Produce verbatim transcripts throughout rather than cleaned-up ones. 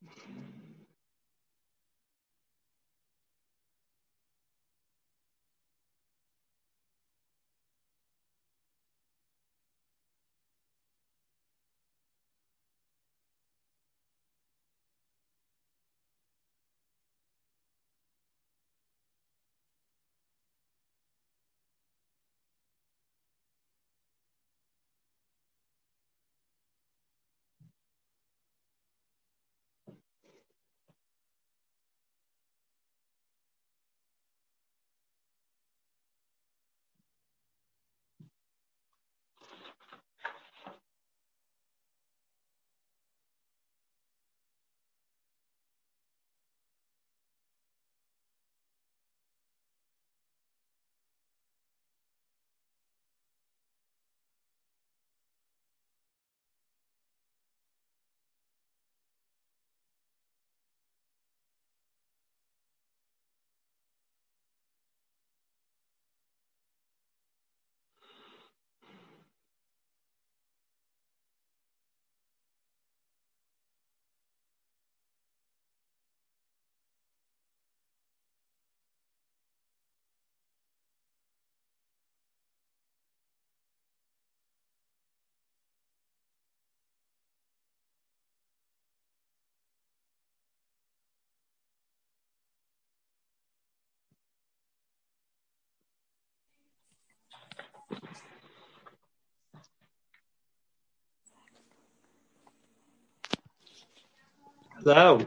Hello.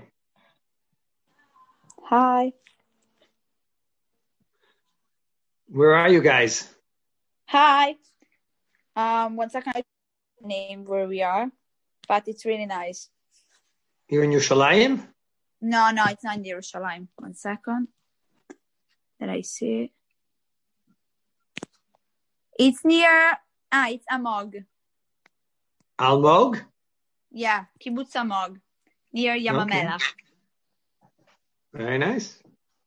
Hi. Where are you guys? Hi. Um, one second, I name where we are, but it's really nice. You're in Yerushalayim? No, no, it's not in Yerushalayim. One second. Did I see it? It's near, ah, it's Amog. Almog? Yeah, Kibbutz Amog, near Yamamela. Okay. Very nice.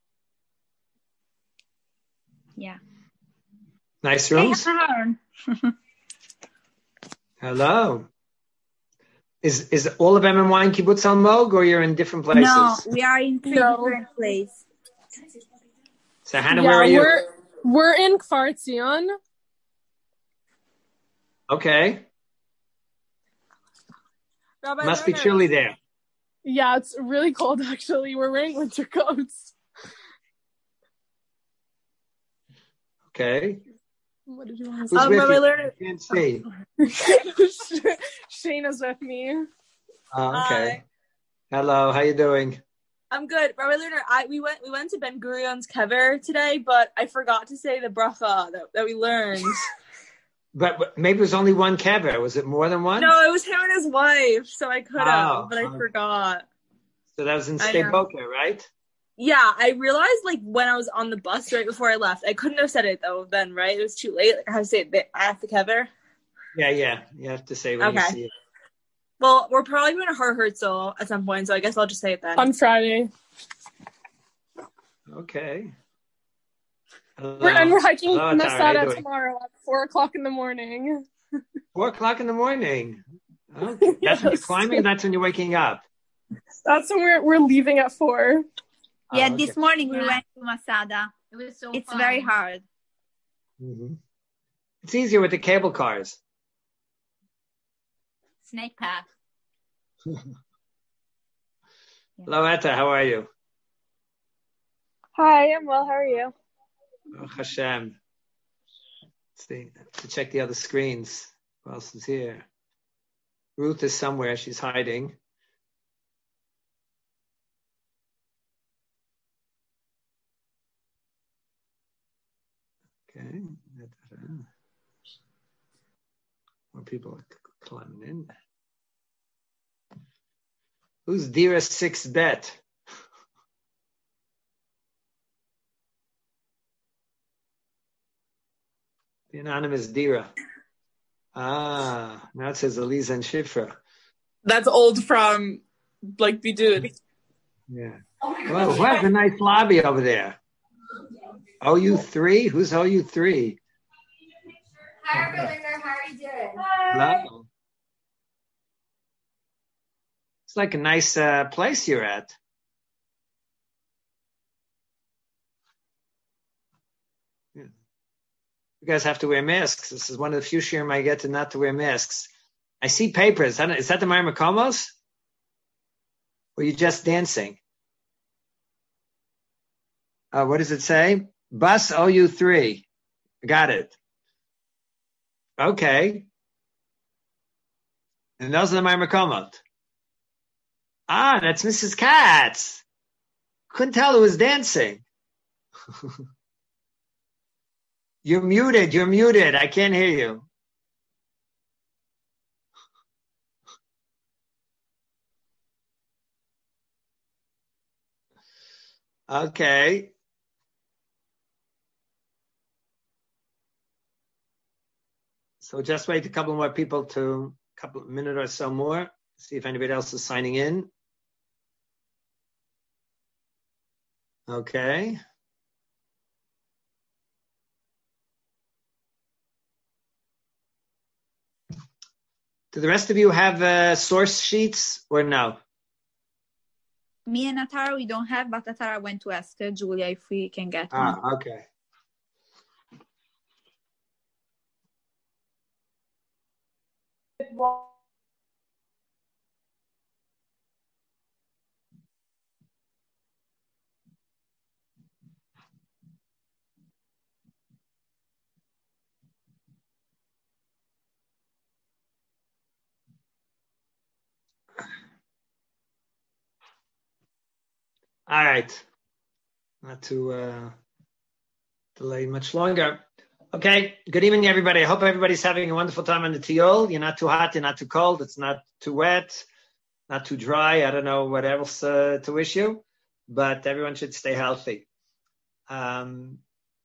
Yeah. Nice rooms? Hey, Aaron. Hello. Is is all of M M Y in Kibbutz Almog, or you're in different places? No, we are in three No. different places. So Hannah, yeah, where are you? We're, we're in Kfar Tzion. Okay. Rabbi Must be Lerner. chilly there. Yeah, it's really cold actually. We're wearing winter coats. Okay. What did you want to Who's say? Um, with Rabbi you? Lerner. I can't see. Shayna's with me. Oh, okay. Hi. Hello, how you doing? I'm good. Rabbi Lerner, I we went we went to Ben Gurion's kever today, but I forgot to say the bracha that, that we learned. But, but maybe it was only one kever. Was it more than one? No, it was him and his wife, so I could have, Oh, but I okay. forgot. So that was in I know. Steboka, right? Yeah, I realized like when I was on the bus right before I left. I couldn't have said it though then, right? It was too late. Like I had to say it at the kever. Yeah, yeah. You have to say when Okay. you see it. Well, we're probably going to Har Herzl at some point, so I guess I'll just say it then. On Friday. Okay. Hello. We're, and we're hiking Hello, Atara. How you Masada doing? tomorrow at four o'clock in the morning. Four o'clock in the morning. Okay. That's when you're Yes. climbing, or that's when you're waking up? That's when we're we're leaving at four. Yeah, Oh, okay. this morning we Yeah. went to Masada. It was so It's fun. very hard. Mm-hmm. It's easier with the cable cars. Snake path. Hello, Etta. How are you? Hi, I'm well. How are you? Oh, Hashem. Let's see. To check the other screens. Who else is here? Ruth is somewhere. She's hiding. Okay. More people are climbing in. Who's Dira six bet? The anonymous Dira. Ah, now it says Eliza and Shifra. That's old from like Bidud. Yeah. Well, who has a nice lobby over there? O U three? Who's O U three? Hi, Rabbi Lerner. How are you doing? Hello. It's like a nice uh, place you're at. Yeah. You guys have to wear masks. This is one of the few shiurim I get to not to wear masks. I see papers. I don't, is that the Meir Makomos? Or are you just dancing? Uh, what does it say? Bus O U three. Got it. Okay. And those are the Meir Makomot. Ah, that's Missus Katz. Couldn't tell who was dancing. You're muted. You're muted. I can't hear you. Okay. So just wait a couple more people to, a couple minute or so more. See if anybody else is signing in. Okay. Do the rest of you have uh, source sheets or no? Me and Atara, we don't have, but Atara went to ask uh, Julia if we can get one. Ah, okay. All right. Not to uh, delay much longer. Okay. Good evening, everybody. I hope everybody's having a wonderful time on the Tiol. You're not too hot. You're not too cold. It's not too wet. Not too dry. I don't know what else uh, to wish you, but everyone should stay healthy. Um,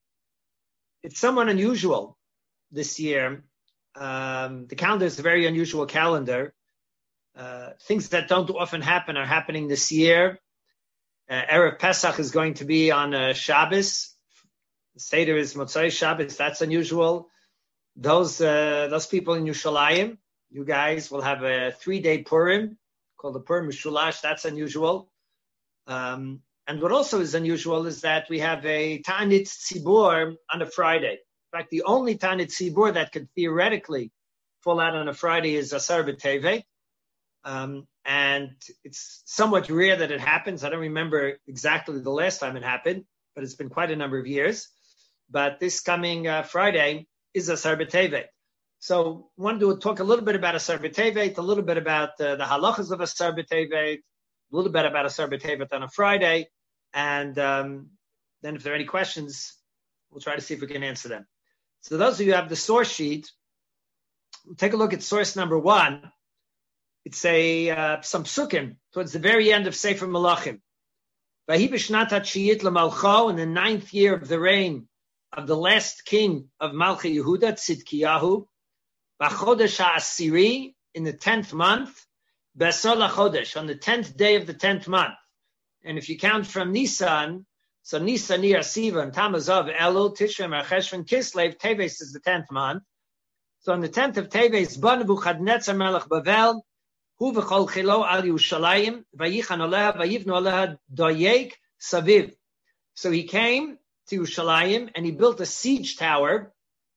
it's somewhat unusual this year. Um, the calendar is a very unusual calendar. Uh, things that don't often happen are happening this year. Uh, Erev Pesach is going to be on uh, Shabbos. The Seder is Motzei Shabbos. That's unusual. Those uh, those people in Yerushalayim, you guys will have a three-day Purim called the Purim Mishulash. That's unusual. Um, and what also is unusual is that we have a Ta'anit Tzibur on a Friday. In fact, the only Ta'anit Tzibur that could theoretically fall out on a Friday is Asar B'Tevet. Um, and it's somewhat rare that it happens. I don't remember exactly the last time it happened, but it's been quite a number of years. But this coming uh, Friday is Asar B'Tevet. So I wanted to talk a little bit about Asar B'Tevet, a little bit about uh, the halachas of Asar B'Tevet, a little bit about Asar B'Tevet on a Friday, and um, then if there are any questions, we'll try to see if we can answer them. So those of you who have the source sheet, we'll take a look at source number one. It's a uh, some psukim towards the very end of Sefer Malachim. Vahi b'shnat ha'tshiyit l'malcho, in the ninth year of the reign of the last king of Malchi Yehuda, Tzidkiyahu, b'chodesh ha'asiri, in the tenth month, b'asar l'chodesh, on the tenth day of the tenth month. And if you count from Nisan, so Nisan, Iyar, Sivan, Tammuz, Av, Elul, Tishrei, Cheshvan, Kislev, Teves is the tenth month. So on the tenth of Teves, Ba Nebuchadnezzar melech Bavel, Hu v'chol chilo al Yerushalayim, vayichan aleha, vayivnu aleha doyek saviv. So he came to Yerushalayim and he built a siege tower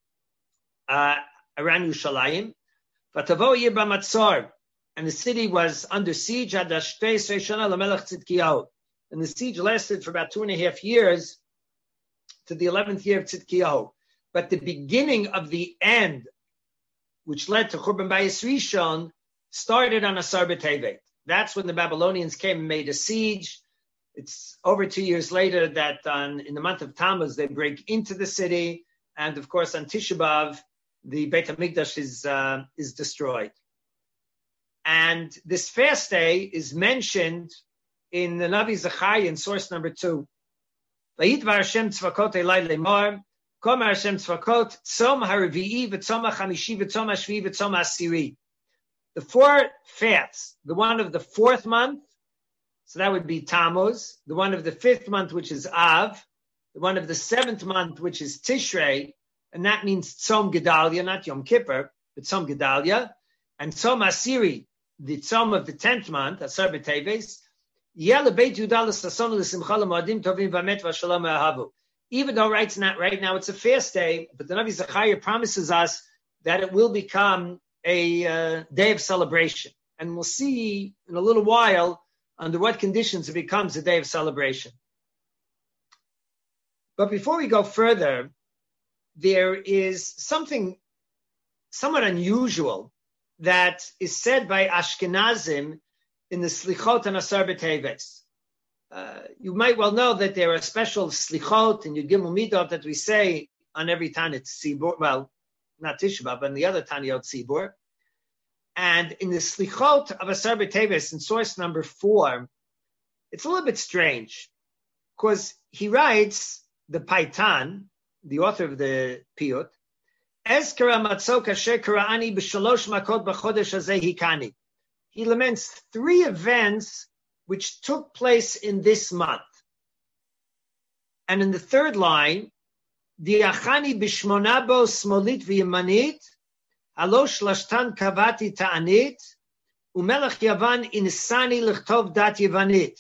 uh, around Yerushalayim. Vatavo yir b'matzor, and the city was under siege ad ashtei shana lamelech Tzidkiyahu. And the siege lasted for about two and a half years to the eleventh year of Tzidkiyahu. But the beginning of the end, which led to Churban Bayis Rishon, started on Asar B'Tevet. That's when the Babylonians came and made a siege. It's over two years later that on, in the month of Tammuz, they break into the city. And of course, on Tisha B'Av, the Beit HaMikdash is, uh, is destroyed. And this fast day is mentioned in the Navi Zechariah in source number two. Vayitvar Hashem tzvakot elai lemor, Komer Hashem tzvakot, tzom ha'revi'i, v'tzom ha'chamishi, v'tzom ha'shvi'i, v'tzom ha'asiri. The four fasts, the one of the fourth month, so that would be Tammuz, the one of the fifth month, which is Av, the one of the seventh month, which is Tishrei, and that means Tzom Gedalia, not Yom Kippur, but Tzom Gedalia, and Tzom Asiri, the tzom of the tenth month, Asar B'Teves, Yeh Beit Yehuda l'sasonu l'simcha l'moadim tovim v'amet v'shalom v'ahavu. Even though right now, right now it's a fast day, but the Navi Zechariah promises us that it will become a uh, day of celebration. And we'll see in a little while under what conditions it becomes a day of celebration. But before we go further, there is something somewhat unusual that is said by Ashkenazim in the Slichot and Asar B'Teves. Uh, you might well know that there are special Slichot and Yud Gimel Midot that we say on every Tanit Tzibur, well, not Tisha B'Av, but in the other Taniyot Tzibur. And in the Slichot of Asar B'Teves, in source number four, it's a little bit strange, because he writes, the Paitan, the author of the Piyut, Ezkara Matzok Asher Kara'ani B'Shalosh Makot B'Chodesh Hazeh Hikani. He laments three events which took place in this month. And in the third line, Diachani B'Shmonabo Smolit V'Yamanit, Alosh Lashtan Kavati Ta'anit, Umelech Yavan Inisani L'chtov Dat Yavanit.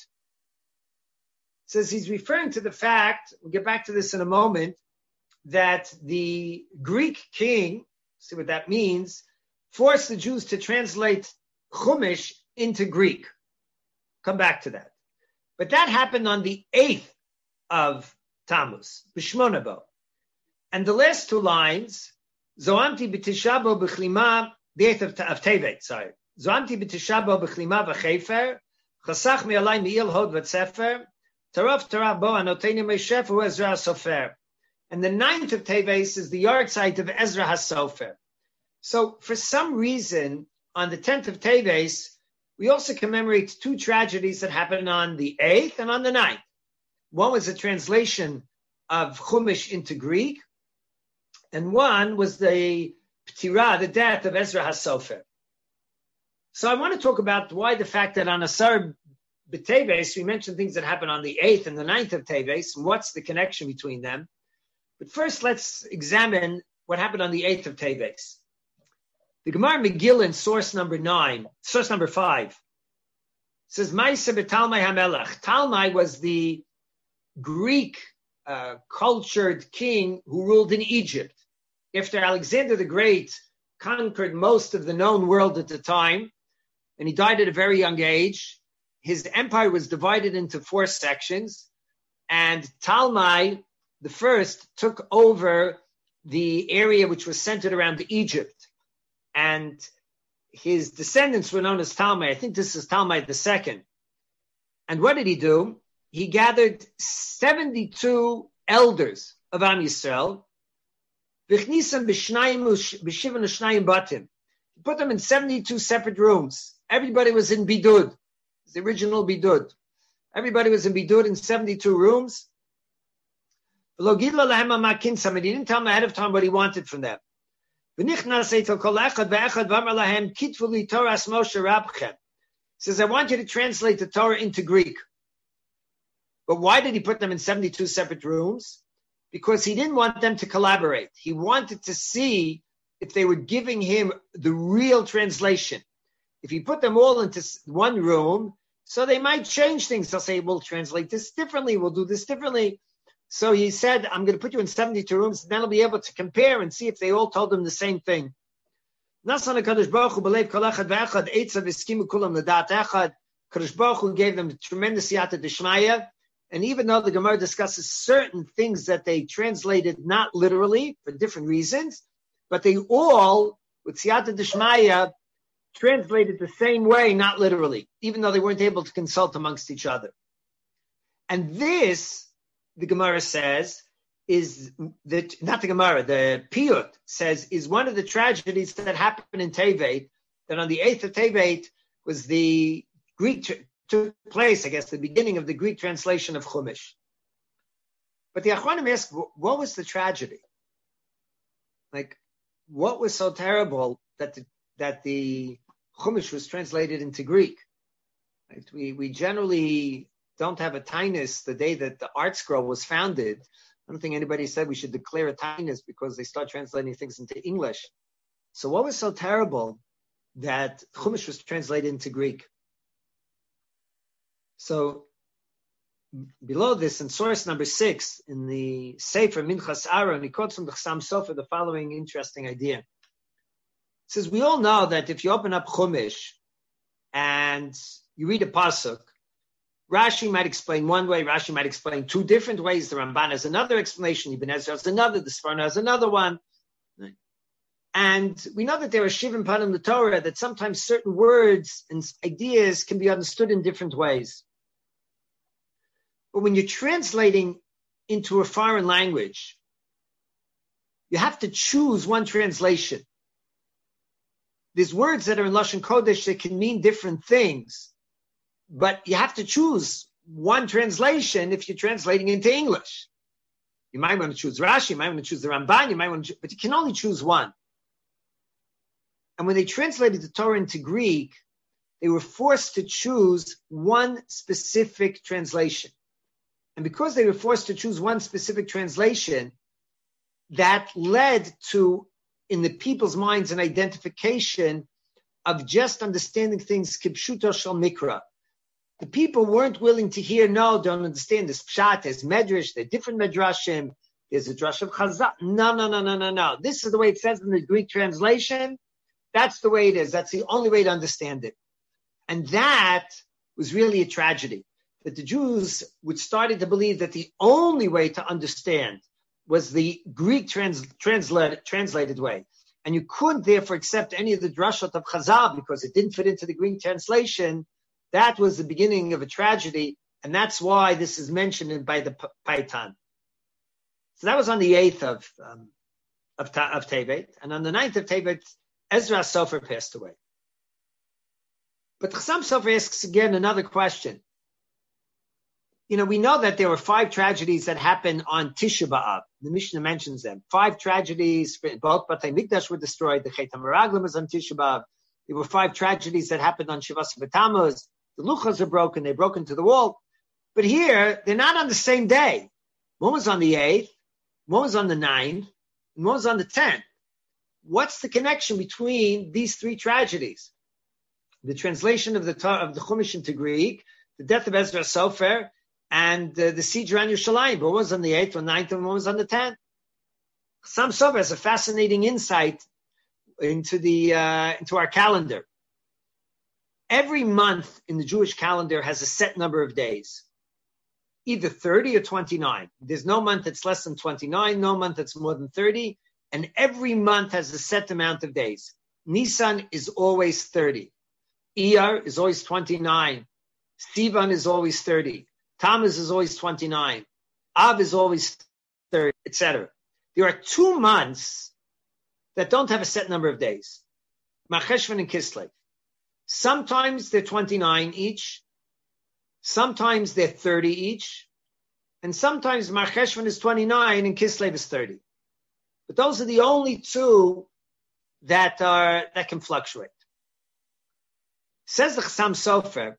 Says he's referring to the fact, we'll get back to this in a moment, that the Greek king, see what that means, forced the Jews to translate Chumash into Greek. Come back to that. But that happened on the eighth of Tammuz, B'Shmonabo. And the last two lines, Zoamti b'tishabo b'chlima, the eighth of, of Tevet, sorry. Zoamti b'tishabo b'chlima v'chefer, chasach mi'alai mi'il hod v'tsefer, taraf taraf bo anoteni me'shef hu Ezra HaSofer. And the ninth of Teves is the yard site of Ezra HaSofer. So for some reason, on the tenth of Teves, we also commemorate two tragedies that happened on the eighth and on the ninth. One was a translation of Chumash into Greek, and one was the Ptira, the death of Ezra HaSofer. So I want to talk about why the fact that on Asar B'Teves, we mentioned things that happened on the eighth and the ninth of Teves, and what's the connection between them. But first, let's examine what happened on the eighth of Teves. The Gemara Megillah in source number nine, source number five, says, Ma'aseh b'Talmai HaMelech. Talmai was the Greek uh, cultured king who ruled in Egypt. After Alexander the Great conquered most of the known world at the time, and he died at a very young age, his empire was divided into four sections, and Talmai the first took over the area which was centered around Egypt. And his descendants were known as Talmai. I think this is Talmai the second. And what did he do? He gathered seventy-two elders of Am Yisrael. He put them in seventy-two separate rooms. Everybody was in Bidud. The original Bidud. Everybody was in Bidud in seventy-two rooms. And he didn't tell them ahead of time what he wanted from them. He says, I want you to translate the Torah into Greek. But why did he put them in seventy-two separate rooms? Because he didn't want them to collaborate. He wanted to see if they were giving him the real translation. If he put them all into one room, so they might change things. They'll say, we'll translate this differently, we'll do this differently. So he said, I'm going to put you in seventy-two rooms, and then I'll be able to compare and see if they all told him the same thing. Kadosh Baruch Hu gave them tremendous yata d'shmaya, and even though the Gemara discusses certain things that they translated not literally for different reasons, but they all, with siyata d'shmaya, translated the same way, not literally, even though they weren't able to consult amongst each other. And this, the Gemara says, is that, not the Gemara, the Piyut says, is one of the tragedies that happened in Tevet, that on the eighth of Tevet was the Greek, took place, I guess, the beginning of the Greek translation of Chumash. But the Achronim ask, what was the tragedy? Like, what was so terrible that the, that the Chumash was translated into Greek? Right? We, we generally don't have a tainus the day that the Art Scroll was founded. I don't think anybody said we should declare a tainus because they start translating things into English. So what was so terrible that Chumash was translated into Greek. So below this, in source number six, in the Sefer Minchas Aaron, he quotes from the Chassam Sofer the following interesting idea. It says, we all know that if you open up Chumash and you read a pasuk, Rashi might explain one way, Rashi might explain two different ways, the Ramban has another explanation, Ibn Ezra has another, the Sforno has another one. And we know that there are Shivim Panim in the Torah, that sometimes certain words and ideas can be understood in different ways. But when you're translating into a foreign language, you have to choose one translation. There's words that are in Lashon Kodesh that can mean different things, but you have to choose one translation if you're translating into English. You might want to choose Rashi, you might want to choose the Ramban, you might want to, but you can only choose one. And when they translated the Torah into Greek, they were forced to choose one specific translation. And because they were forced to choose one specific translation, that led to, in the people's minds, an identification of just understanding things kipshuto shel mikra. The people weren't willing to hear, no, don't understand this pshat, there's medrash, there's different medrashim, there's a drash of chazal. No, no, no, no, no, no. This is the way it says in the Greek translation. That's the way it is. That's the only way to understand it. And that was really a tragedy, that the Jews would started to believe that the only way to understand was the Greek trans, translate, translated way. And you couldn't therefore accept any of the drashot of Chazal because it didn't fit into the Greek translation. That was the beginning of a tragedy, and that's why this is mentioned in, by the Paitan. So that was on the eighth of um, of, Ta, of Tevet, and on the ninth of Tevet, Ezra Sofer passed away. But Chassam Sofer asks again another question. You know, we know that there were five tragedies that happened on Tisha B'Av. The Mishnah mentions them. Five tragedies, both Batei Mikdash were destroyed, the Chet HaMeraglim was on Tisha B'Av. There were five tragedies that happened on Shivas B'Tammuz. The luchas are broken, they broke into the wall. But here, they're not on the same day. One was on the eighth, one was on the ninth, and one was on the tenth. What's the connection between these three tragedies? The translation of the of the Chumash into Greek, the death of Ezra Sofer, and uh, the siege around Yerushalayim. One was on the eighth, one ninth, and one was on the tenth. Chassam Sofer has a fascinating insight into the uh, into our calendar. Every month in the Jewish calendar has a set number of days, either thirty or twenty-nine. There's no month that's less than twenty-nine, no month that's more than thirty, and every month has a set amount of days. Nisan is always thirty. Iyar is always twenty-nine. Sivan is always thirty. Tammuz is always twenty-nine. Av is always thirty, et cetera. There are two months that don't have a set number of days. Mar Cheshvan and Kislev. Sometimes they're twenty-nine each. Sometimes they're thirty each. And sometimes Mar Cheshvan is twenty-nine and Kislev is thirty. But those are the only two that are that can fluctuate. Says the Chassam Sofer,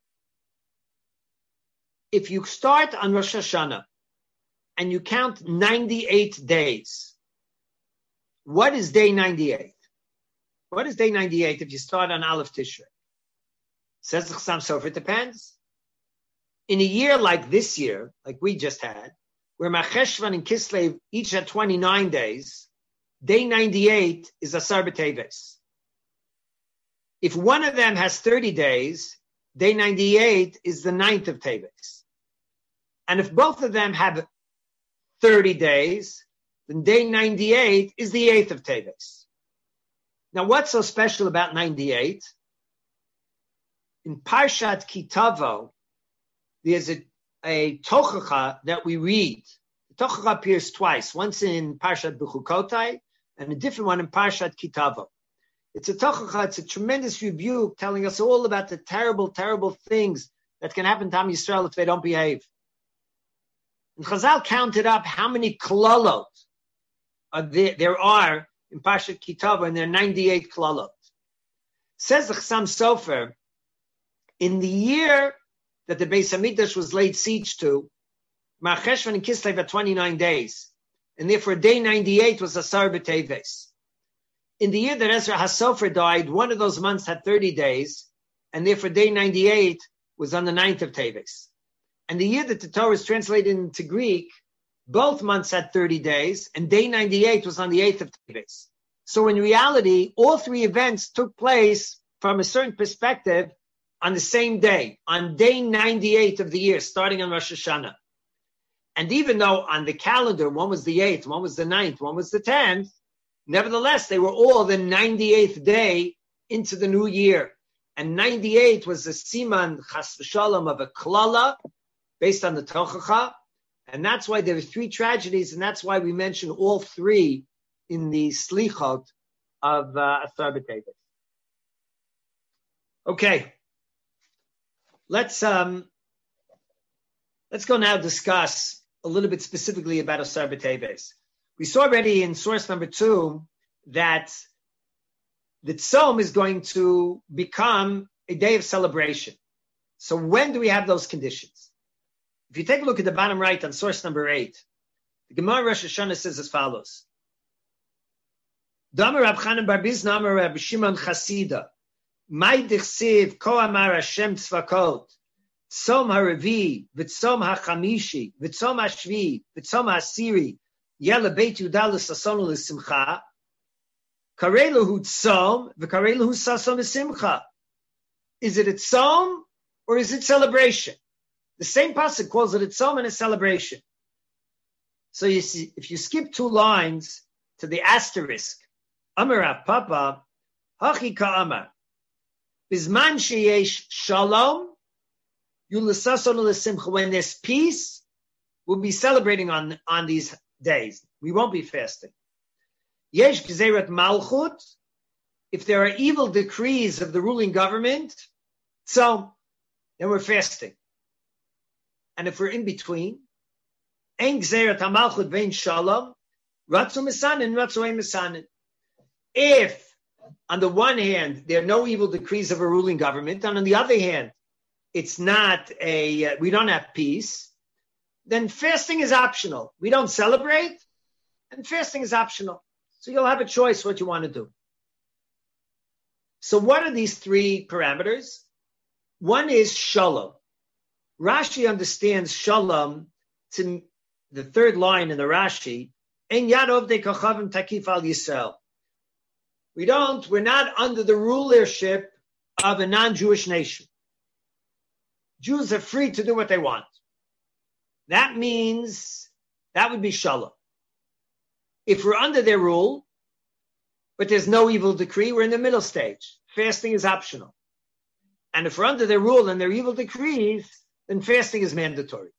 if you start on Rosh Hashanah and you count ninety-eight days, what is day ninety-eight? What is day ninety-eight if you start on Aleph Tishrei? Says the Chassam Sofer, it depends. In a year like this year, like we just had, where Mar Cheshvan and Kislev each had twenty-nine days, day ninety-eight is Asar B'Teves. If one of them has thirty days, day ninety-eight is the ninth of Teves. And if both of them have thirty days, then day ninety-eight is the eighth of Teves. Now, what's so special about ninety-eight? In Parshat Kitavo, there's a, a tochacha that we read. The tochacha appears twice, once in Parshat Bechukotai and a different one in Parshat Kitavo. It's a tochacha, it's a tremendous rebuke telling us all about the terrible, terrible things that can happen to Am Yisrael if they don't behave. And Chazal counted up how many klalot are there, there are in Parshat Kitavo, and there are ninety-eight klalot. Says the Chassam Sofer, in the year that the Beis Hamikdash was laid siege to, Mar Cheshvan and Kislev had twenty-nine days, and therefore day ninety-eight was Asar B'Teves. In the year that Ezra HaSofer died, one of those months had thirty days, and therefore day ninety-eight was on the ninth of Teves. And the year that the Torah is translated into Greek, both months had thirty days, and day ninety-eight was on the eighth of Teves. So in reality, all three events took place from a certain perspective on the same day, on day ninety-eight of the year, starting on Rosh Hashanah. And even though on the calendar, one was the eighth, one was the ninth, one was the tenth, nevertheless, they were all the ninety-eighth day into the new year. And ninety-eight was the siman chas v'shalom of a klala, based on the Tochacha. And that's why there were three tragedies, and that's why we mention all three in the Slichot of uh, Asar B'Teves. Okay. Let's um, let's go now discuss a little bit specifically about Asar B'Teves. We saw already in source number two that the Tzom is going to become a day of celebration. So when do we have those conditions? If you take a look at the bottom right on source number eight, the Gemara Rosh Hashanah says as follows. Damar Rab Chanan bar Bizna Amar Rab Shimon Chasida. Mai dichsiv ko amar Hashem tzvakot. Tzom haravi, v'tzom hachamishi, v'tzom hashvi, v'tzom hasiri, yela beit Yudah l'sasonu l'simcha. Karelu hu tzom, v'karelu hu sason l'simcha. Is it a tzom or is it celebration? The same pasuk calls it a tzom and a celebration. So you see, if you skip two lines to the asterisk, Amar Rav Papa, Hachi Ka'amar, Bizman sheyesh shalom, yulisason l'simcha. When there's peace, we'll be celebrating on, on these days. We won't be fasting. Yesh gzerat malchut, if there are evil decrees of the ruling government, so then we're fasting. And if we're in between, ein gzerat malchut vein shalom, ratzu misanin, ratzu ein misanin. If, on the one hand, there are no evil decrees of a ruling government, and on the other hand, it's not a, uh, we don't have peace, then fasting is optional. We don't celebrate, and fasting is optional. So you'll have a choice what you want to do. So what are these three parameters? One is shalom. Rashi understands shalom to the third line in the Rashi, En yadov de kochavim takif al Yisrael. We don't, we're not under the rulership of a non-Jewish nation. Jews are free to do what they want. That means, that would be shalom. If we're under their rule, but there's no evil decree, we're in the middle stage. Fasting is optional. And if we're under their rule and their evil decrees, then fasting is mandatory.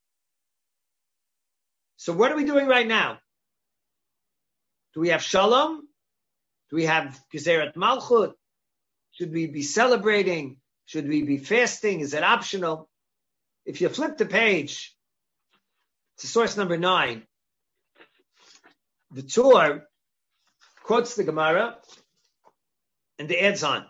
So what are we doing right now? Do we have shalom? Do we have Gezeirat Malchut? Should we be celebrating? Should we be fasting? Is it optional? If you flip the page to source number nine, the Torah quotes the Gemara and it adds on.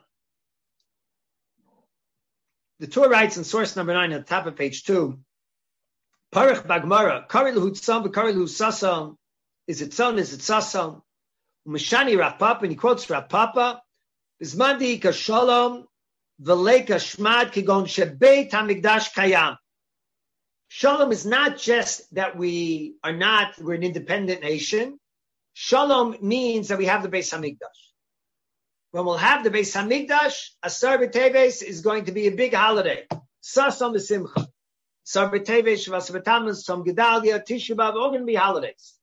The Torah writes in source number nine at the top of page two, Parach Bagmara, Kari Lahu Tzam, Kari Lahu Sasam. Is it Tzam? Is it Sasam? Umeshani Rav Papa, and he quotes Rav Papa, Bizmandi Kashalom, Veleka Shmad Kigon Shebeit HaMikdash Kayam. Shalom is not just that we are not, we're an independent nation. Shalom means that we have the Beis HaMikdash. When we'll have the Beis HaMikdash, Asar B'Teves is going to be a big holiday. Sasam B'Simcha. Asar B'Teves, Shavas B'Tammuz, Tzom Gedalia, Tisha B'Av, all going to be holidays.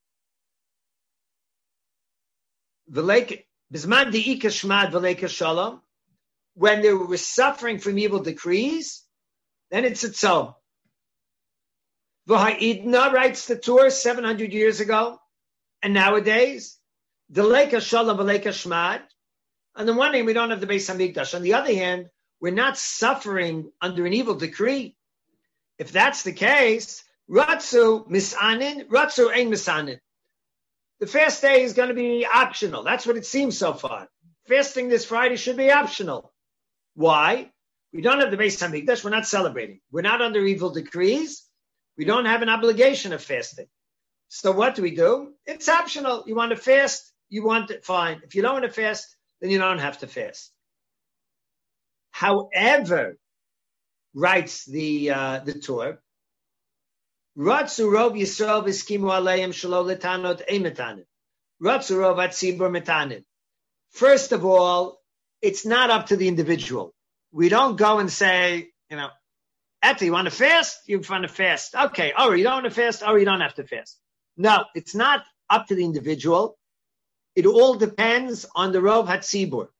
Bisman di'ika shmad v'leika shalom. When they were suffering from evil decrees, then it's a tzom. V'ha'idna, writes the Torah seven hundred years ago, and nowadays, v'leika shalom v'leika shmad. On the one hand, we don't have the Beis HaMikdash. On the other hand, we're not suffering under an evil decree. If that's the case, ratzu misanin, ratzu ein misanin. The fast day is going to be optional. That's what it seems so far. Fasting this Friday should be optional. Why? We don't have the Beis HaMikdash. We're not celebrating. We're not under evil decrees. We don't have an obligation of fasting. So what do we do? It's optional. You want to fast? you want it, fine. If you don't want to fast, then you don't have to fast. However, writes the uh, the Torah, Ratzu rov Yisrael v'skimu aleim shelo letanot eimetanin. Ratzu rov hatzibur metanin. First of all, it's not up to the individual. We don't go and say, you know, Etta, you want to fast? You want to fast. Okay. Oh, you don't want to fast? Oh, you don't have to fast. No, it's not up to the individual. It all depends on the Rov Hatzibur.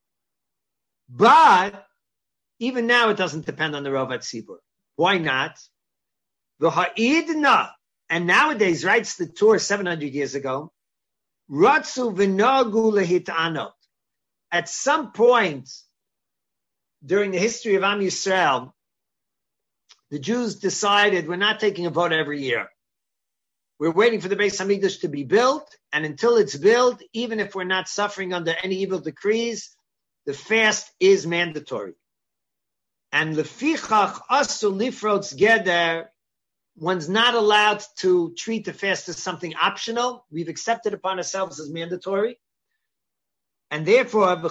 But even now, it doesn't depend on the Rov Hatzibur. Why not? The Ha'idna, and nowadays, writes the Torah seven hundred years ago, Ratzu v'nogu lehitanot. At some point during the history of Am Yisrael, the Jews decided we're not taking a vote every year. We're waiting for the Beis Hamikdash to be built, and until it's built, even if we're not suffering under any evil decrees, the fast is mandatory. And lefichach asu lifrotz geder, one's not allowed to treat the fast as something optional. We've accepted upon ourselves as mandatory. And therefore, and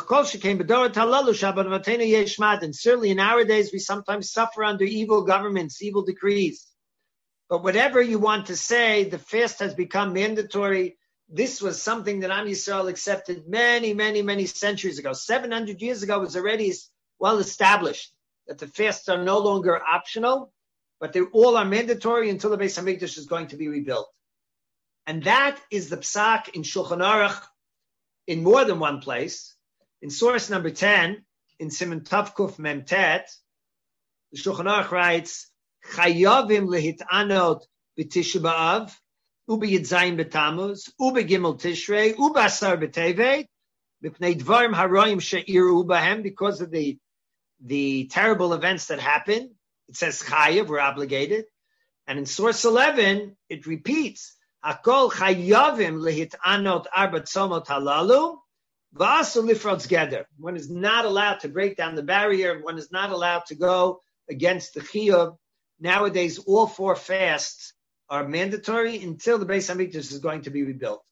certainly in our days, we sometimes suffer under evil governments, evil decrees. But whatever you want to say, the fast has become mandatory. This was something that Am Yisrael accepted many, many, many centuries ago. seven hundred years ago, it was already well established that the fasts are no longer optional, but they all are mandatory until the Beis Hamikdash is going to be rebuilt. And that is the psak in Shulchan Aruch in more than one place. In source number ten, in Siman Tav Kuf Mem Tet, the Shulchan Aruch writes, Chayavim lehitanot b'Tisha B'Av, u'be Yitzayim b'Tamuz, u'be Gimel Tishrei, u'be Asar b'Tevet, mipnei dvarim haroyim she'iru b'hem, because of the the terrible events that happened. It says Chayav, we're obligated. And in source eleven, it repeats, Hakol Chayavim lehitanot arba tzomot halalu, v'asu lifrotz geder. One is not allowed to break down the barrier. One is not allowed to go against the Chiyuv. Nowadays, all four fasts are mandatory until the Beis Hamikdash is going to be rebuilt.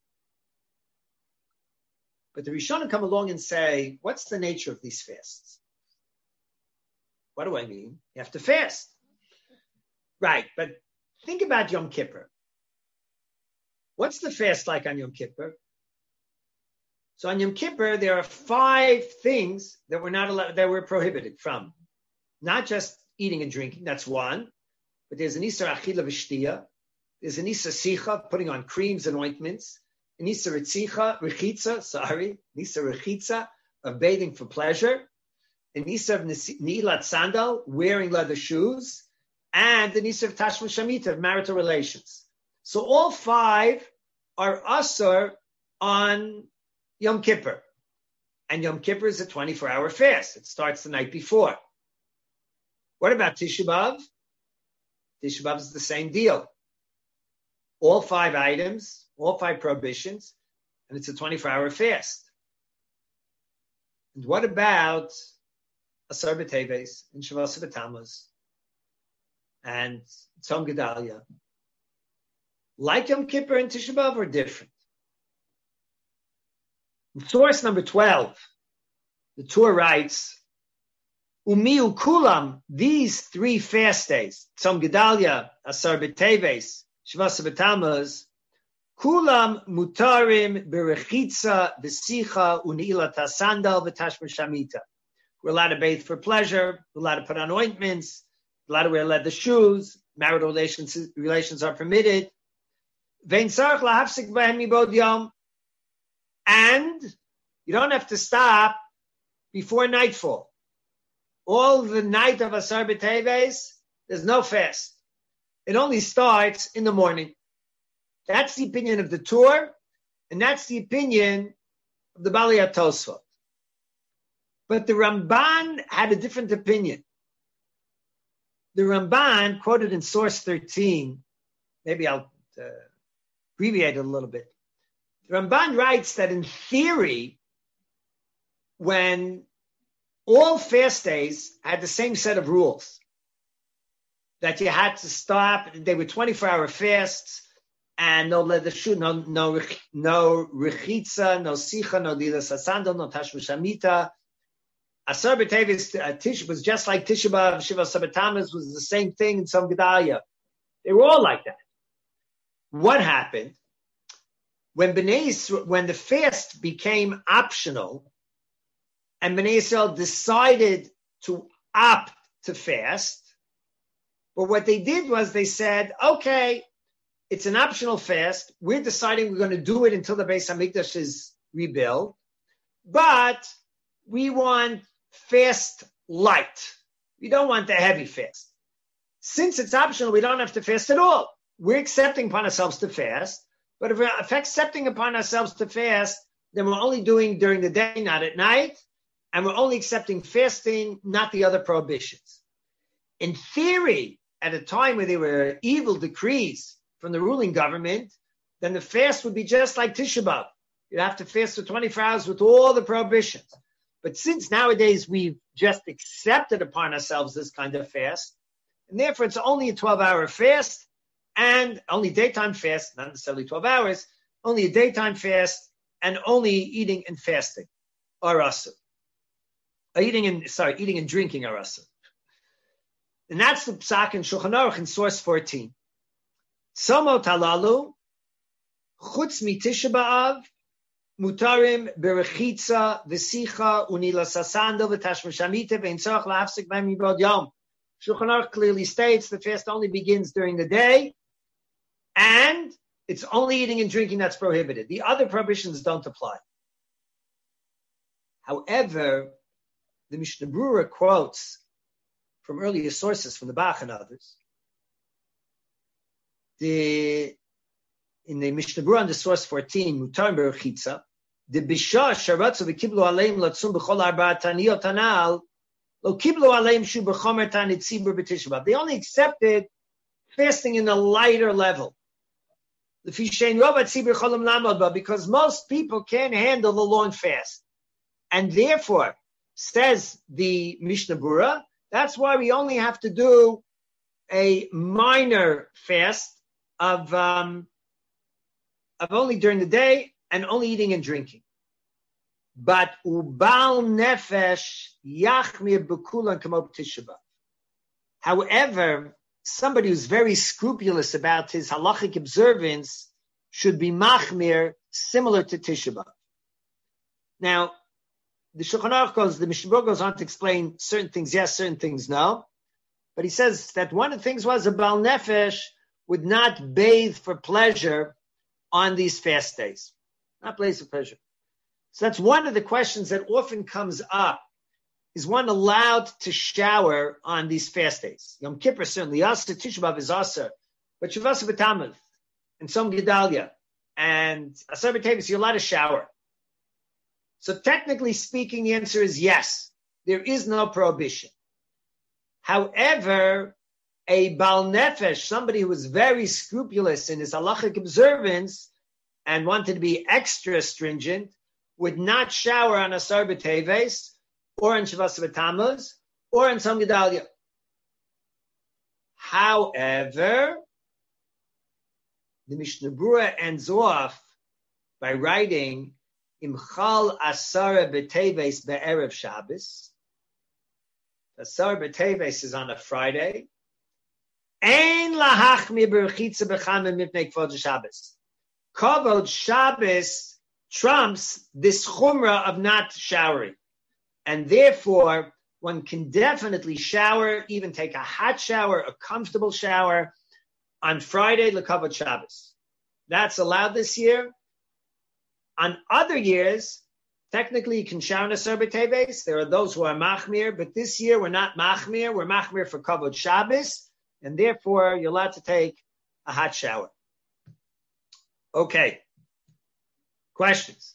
But the Rishonim come along and say, what's the nature of these fasts? What do I mean? You have to fast. Right, but think about Yom Kippur. What's the fast like on Yom Kippur? So on Yom Kippur, there are five things that were not allowed, that were prohibited from. Not just eating and drinking, that's one. But there's an Isser Achila V'Shtiya. There's an Isser Sicha, putting on creams and ointments. An Isser Ritzicha, Rechitza, sorry. An Isser Rechitza, of bathing for pleasure. An Isser of Ni'ilat Sandal, wearing leather shoes. And an Isser of Tashma Shamita, of marital relations. So all five are Asur on Yom Kippur. And Yom Kippur is a twenty-four hour fast. It starts the night before. What about Tisha B'Av? Tisha B'Av is the same deal. All five items, all five prohibitions, and it's a twenty-four hour fast. And what about Asar B'Teves and Shavas B'Tammuz and Tzom Gedalia? Like Yom Kippur and Tisha B'Av are different. In source number twelve, the Torah writes, Umiu kulam, these three fast days, Tzom Gedalia, Asar B'Teves, Shavas B'Tammuz, kulam mutarim berechitza v'sicha uni'ilat hasandal v'tashma shamita. We're allowed to bathe for pleasure. We're allowed to put on ointments. We're allowed to wear leather shoes. Marital relations, relations are permitted. Vein tzarich lahafsik b'hem mibod yom. And you don't have to stop before nightfall. All the night of Asar B'Teves, there's no fast. It only starts in the morning. That's the opinion of the Torah, and that's the opinion of the Bali HaTosfot. But the Ramban had a different opinion. The Ramban, quoted in source thirteen, maybe I'll uh, abbreviate it a little bit. The Ramban writes that in theory, when all fast days had the same set of rules, that you had to stop, they were twenty-four hour fasts, and no leather shoe, no no no rechitza, no sicha, no lilas sandal, no tashmish hamita. Asar b'tevis uh, Tish was just like Tisha B'av, Shiva Sabatamas was the same thing in some Gedalia. They were all like that. What happened when Bnei Yisrael, when the fast became optional, and Bnei Yisrael decided to opt to fast? But what they did was they said, okay, it's an optional fast. We're deciding we're going to do it until the Beis Hamikdash is rebuilt, but we want fast light. We don't want the heavy fast. Since it's optional, we don't have to fast at all. We're accepting upon ourselves to fast, but if we're accepting upon ourselves to fast, then we're only doing during the day, not at night, and we're only accepting fasting, not the other prohibitions. In theory, at a time where there were evil decrees from the ruling government, then the fast would be just like Tisha B'Av. You'd have to fast for twenty-four hours with all the prohibitions. But since nowadays we've just accepted upon ourselves this kind of fast, and therefore it's only a twelve-hour fast, and only daytime fast, not necessarily twelve hours, only a daytime fast, and only eating and fasting are asur. Uh, eating and sorry, eating and drinking are asur. And that's the psak in Shulchan Aruch in source fourteen. Somot halalu chutz mi Tisha B'Av mutarim berechitza v'sicha unilas sasandal v'tashmish hamita ve'in tzarich la'afsik b'hem mibod yom. Shulchan Aruch clearly states the fast only begins during the day, and it's only eating and drinking that's prohibited. The other prohibitions don't apply. However, the Mishnah Berurah quotes from earlier sources, from the Bach and others, the in the Mishnah Berurah under source fourteen, Mutar Berechitza, the Bisha Sharatzu v'kiblu aleim latzum b'chol arba taniyot anal, lo kiblu aleim shu b'chomer tanit tzibur b'Tisha B'Av. They only accepted fasting in a lighter level. Because most people can't handle the long fast. And therefore, says the Mishnah Berurah, that's why we only have to do a minor fast of um, of only during the day and only eating and drinking. But ubal nefesh yachmir b'kulan kamo Tisha B'Av. However, somebody who's very scrupulous about his halachic observance should be machmir, similar to Tisha B'Av. Now, the Shulchan Aruch goes, the Mishnah Berurah goes on to explain certain things yes, certain things no. But he says that one of the things was a Baal Nefesh would not bathe for pleasure on these fast days. Not bathe for pleasure. So that's one of the questions that often comes up. Is one allowed to shower on these fast days? Yom Kippur certainly, Asr, Tisha B'Av is Asr, but Shavasa B'Tamuz, and some Gedalia, and Asar B'Tevis, you're allowed to shower. So technically speaking, the answer is yes. There is no prohibition. However, a Baal Nefesh, somebody who was very scrupulous in his halachic observance and wanted to be extra stringent, would not shower on Asar B'Tevis, or in Shavas B'Tamuz, or in some Gedalia. However, the Mishnah Berurah ends off by writing, Imchal Asara B'Teves Be'erev Shabbos. Asara B'Teves is on a Friday. Ein lahachmi b'rechitza b'chamim mipnei kvod Shabbos. Kavod Shabbos trumps this chumrah of not showering. And therefore, one can definitely shower, even take a hot shower, a comfortable shower, on Friday, L'Kavod Shabbos. That's allowed this year. On other years, technically you can shower in Asar B'Teves. There are those who are machmir, but this year we're not machmir. We're machmir for Kavod Shabbos, and therefore you're allowed to take a hot shower. Okay. Questions?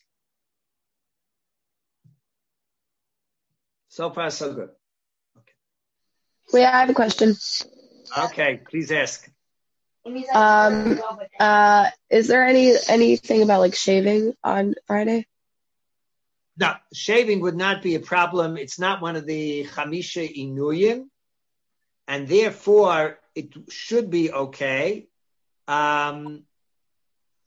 So far, so good. Okay. Wait, I have a question. Okay, please ask. Um, uh, is there any anything about like shaving on Friday? No, shaving would not be a problem. It's not one of the Chamisha Inuyim, and therefore it should be okay. Um,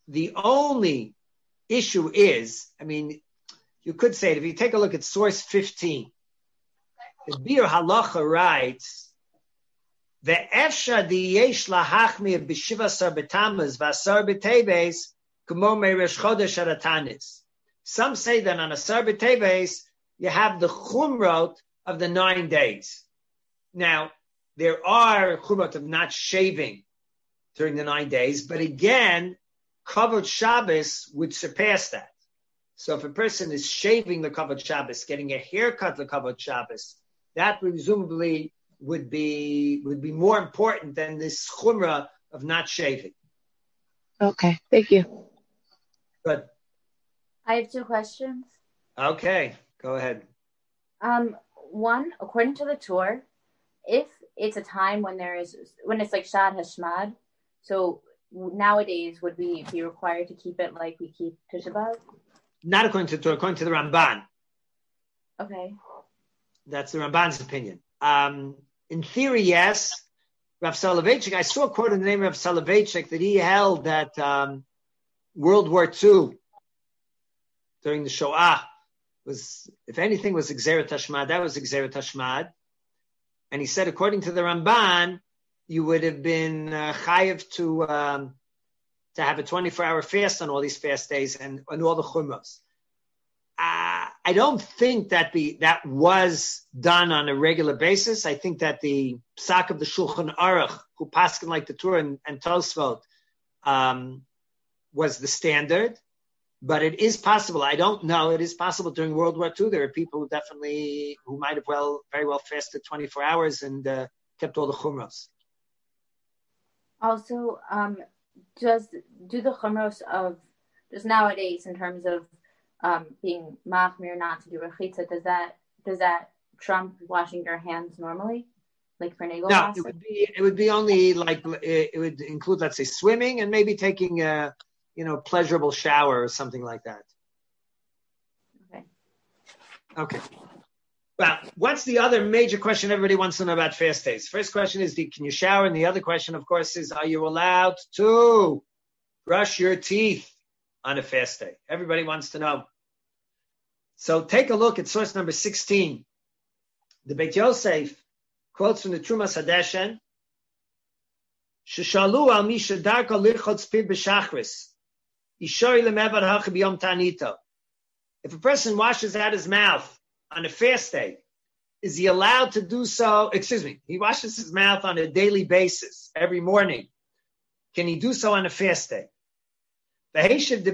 the only issue is, I mean, you could say it, if you take a look at source fifteen, the Bir Halacha writes, Ve'efsha diyesh lahachmir b'shiva sar b'tamuz v'asar b'teves k'mo me'resh chodesh aratanis. Some say that on asar b'teves, you have the chumrot of the nine days. Now, there are chumrot of not shaving during the nine days, but again, Kavod Shabbos would surpass that. So if a person is shaving the Kavod Shabbos, getting a haircut the Kavod Shabbos, that presumably would be would be more important than this chumrah of not shaving. Okay, thank you. Good. I have two questions. Okay, go ahead. Um, one, according to the Torah, if it's a time when there is when it's like Shad Hashmad, so nowadays would we be required to keep it like we keep Tisha B'Av? Not according to the Torah, according to the Ramban. Okay. That's the Ramban's opinion. Um, in theory, yes. Rav Soloveitchik, I saw a quote in the name of Rav Soloveitchik that he held that um, World War Two during the Shoah was, if anything, was Gzeret Hashmad. That was Gzeret Hashmad. And he said, according to the Ramban, you would have been uh, chayiv to um, to have a twenty-four hour fast on all these fast days and on all the chumros. Uh, I don't think that the that was done on a regular basis. I think that the psak of the Shulchan Aruch, who paskin like the Torah and, and Tosfot, um, was the standard. But it is possible. I don't know. It is possible during World War Two. There are people who definitely who might have well very well fasted twenty-four hours and uh, kept all the chumros. Also, um, does do the chumros of just nowadays in terms of um, being machmir not to do rechitza, does that does that trump washing your hands normally, like for nagel? No, it would be it would be only like it, it would include, let's say, swimming and maybe taking a you know pleasurable shower or something like that. Okay. Okay. Well, what's the other major question everybody wants to know about fast days? First question is, can you shower? And the other question, of course, is, are you allowed to brush your teeth on a fast day? Everybody wants to know. So take a look at source number sixteen. The Beit Yosef quotes from the Trumas Hadeshen, Sheshalu al mi shedarka lirchotz piv b'shachris, ishori lemevad hacha b'yom tanito. If a person washes out his mouth on a fast day, is he allowed to do so? Excuse me, he washes his mouth on a daily basis, every morning. Can he do so on a fast day? Says it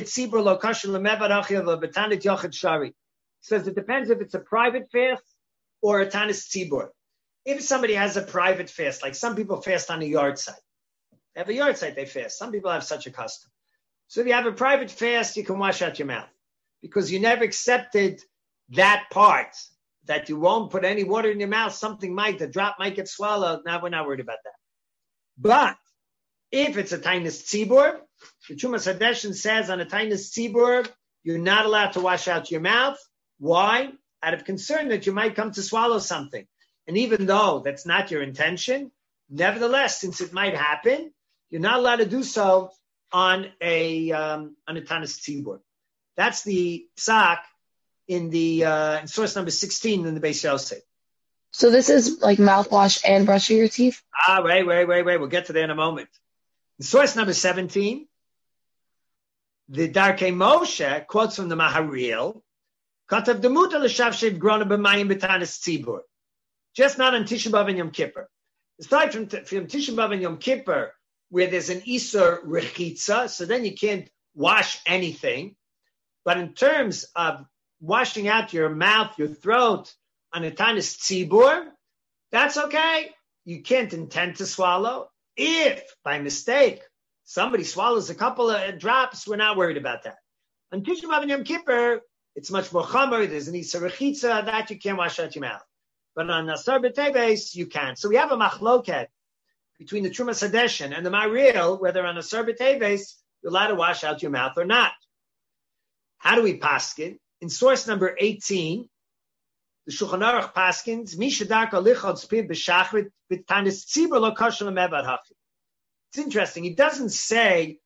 depends if it's a private fast or a tanis tzibur. If somebody has a private fast, like some people fast on a yard site. They have a yard site, they fast. Some people have such a custom. So if you have a private fast, you can wash out your mouth because you never accepted that part, that you won't put any water in your mouth, something might, the drop might get swallowed. Now we're not worried about that. But if it's a tainus tzibur, the Trumas Hadeshen says on a tainus tzibur, you're not allowed to wash out your mouth. Why? Out of concern that you might come to swallow something. And even though that's not your intention, nevertheless, since it might happen, you're not allowed to do so on a um, on a tainus tzibur. That's the psak in the uh, in source number sixteen in the Beis Yosef. So this is like mouthwash and brushing your teeth? Ah, wait, wait, wait, wait. We'll get to that in a moment. In source number seventeen, the Darkei Moshe quotes from the Maharil, Katav demuta l'shav shev grona b'mayim b'tanis tzibur. Just not on Tisha B'Av and Yom Kippur. Aside from, from Tisha B'Av and Yom Kippur, where there's an Isur Rechitza, so then you can't wash anything. But in terms of washing out your mouth, your throat on a tanis tzibur, that's okay. You can't intend to swallow. If, by mistake, somebody swallows a couple of drops, we're not worried about that. On Tisha B'Av and Yom Kippur, it's much more chamer. There's an Isur Rechitza that you can't wash out your mouth. But on Asar B'Teves, you can. So we have a machloket between the Trumas Hadeshen and the Maharil, whether on Asar B'Teves, you're allowed to wash out your mouth or not. How do we paskin? In source number eighteen, the Shulchan Aruch paskins, Mi shedarka lichotz piv b'shachrit b'tanis tzibur lo kosher lemevad hachi. It's interesting. He doesn't say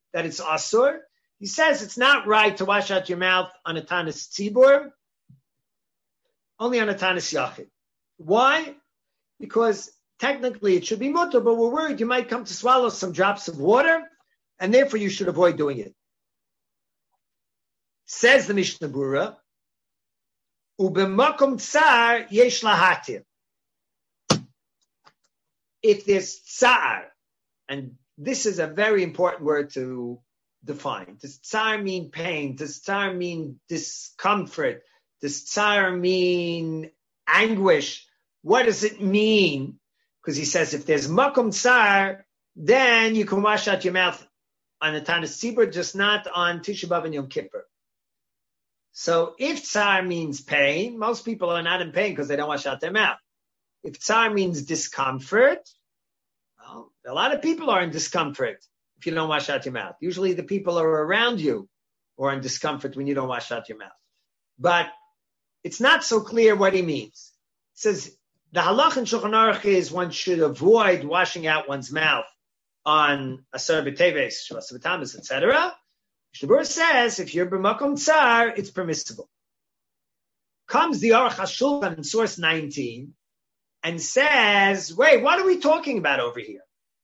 that it's asur. He says it's not right to wash out your mouth on a tanis tzibur, only on a tanis yachid. Why? Because technically it should be mutter, but we're worried you might come to swallow some drops of water, and therefore you should avoid doing it. Says the Mishnah Berurah, Ubemakom tsar yesh lahatir. If there's tsar, and this is a very important word to define. Does tsar mean pain? Does tsar mean discomfort? Does tsar mean anguish? What does it mean? Because he says if there's makom tsar, then you can wash out your mouth on the Tanis Tzibur, just not on Tisha B'Av and Yom Kippur. So if tsar means pain, most people are not in pain because they don't wash out their mouth. If tsar means discomfort, well, a lot of people are in discomfort if you don't wash out your mouth. Usually the people are around you who are in discomfort when you don't wash out your mouth. But it's not so clear what he means. He says the halach in Shulchan Aruch is one should avoid washing out one's mouth on Asar B'Teves, Shavas B'Tamas, et cetera. Mishnah says if you're b'makom tsar, it's permissible. Comes the Aruch HaShulchan in source nineteen and says, wait, what are we talking about over here?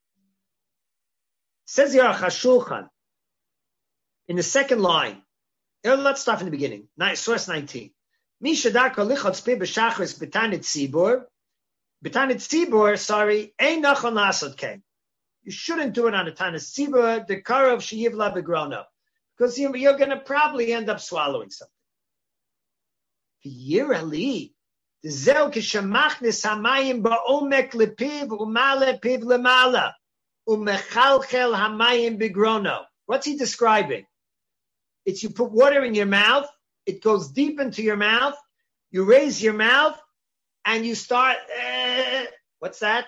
Says the Aruch HaShulchan in the second line. Let's start from the beginning. Source nineteen. Mishadaka lichotz pe b'shachris b'tanit tzibur. B'tanit tzibur, sorry, ein nachon lasot ken. You shouldn't do it on a tanis tzibur, the karov sheyivla begrono. Because you're going to probably end up swallowing something. Yirali, the zel kishamachnis hamayim ba'omek lepiv umale piv lemala umechalchel hamayim begrono. What's he describing? It's you put water in your mouth, it goes deep into your mouth, you raise your mouth, and you start, uh, what's that?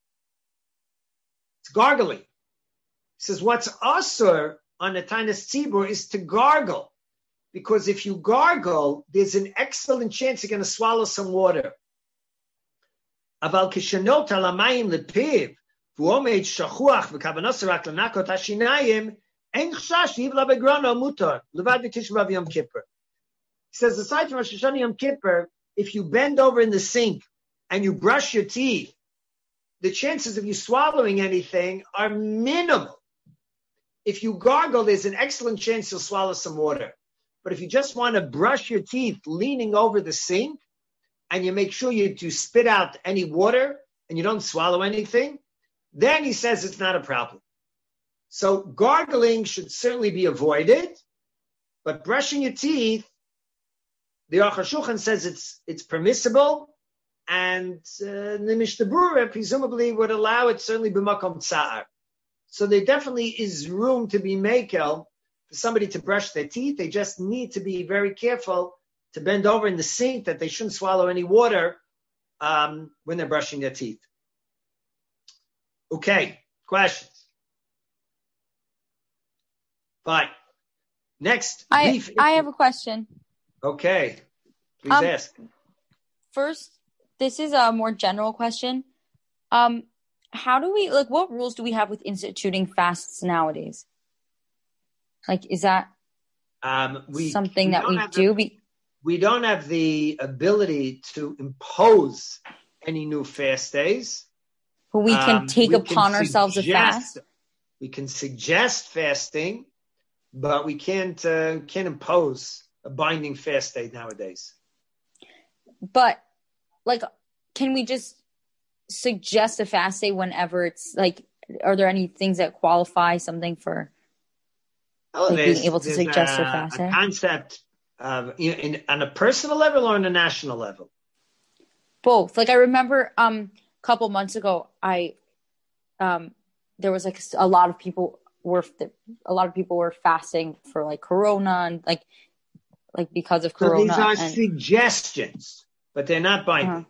It's gargling. He says, what's asur on the Tanis Tzibur is to gargle. Because if you gargle, there's an excellent chance you're going to swallow some water. Aval kishanot alamayim lepiv, v'omed shachuach v'kavanos rak l'nakot hashinayim, ein chashash yivla begrono mutar, levad v'tisha b'av Yom Kippur. He says, aside from Rosh Hashanah Yom Kippur, if you bend over in the sink and you brush your teeth, the chances of you swallowing anything are minimal. If you gargle, there's an excellent chance you'll swallow some water. But if you just want to brush your teeth leaning over the sink and you make sure you, you spit out any water and you don't swallow anything, then he says it's not a problem. So gargling should certainly be avoided, but brushing your teeth, the Aruch HaShulchan says it's it's permissible, and uh, the Mishnah Berurah presumably would allow it certainly b'makom tsa'ar. So there definitely is room to be makel for somebody to brush their teeth. They just need to be very careful to bend over in the sink, that they shouldn't swallow any water um, when they're brushing their teeth. Okay, questions? Fine. Next. I brief- I have a question. Okay, please Um, ask. First, this is a more general question. Um, how do we like? What rules do we have with instituting fasts nowadays? Like, is that Um, we, something we that don't we have do? the- Be- we don't have the ability to impose any new fast days. but we can Um, take we upon can ourselves a suggest- fast. We can suggest fasting, but we can't uh, can't impose a binding fast day nowadays. But like, can we just suggest a fast day whenever it's like? Are there any things that qualify something for? Oh, Like there's- being able to there's suggest a, a fast a day? concept of, you know, in, on a personal level or on a national level. Both. Like I remember um a couple months ago, I um there was like a lot of people were a lot of people were fasting for like Corona and like like because of So Corona. these are and, suggestions, but they're not binding.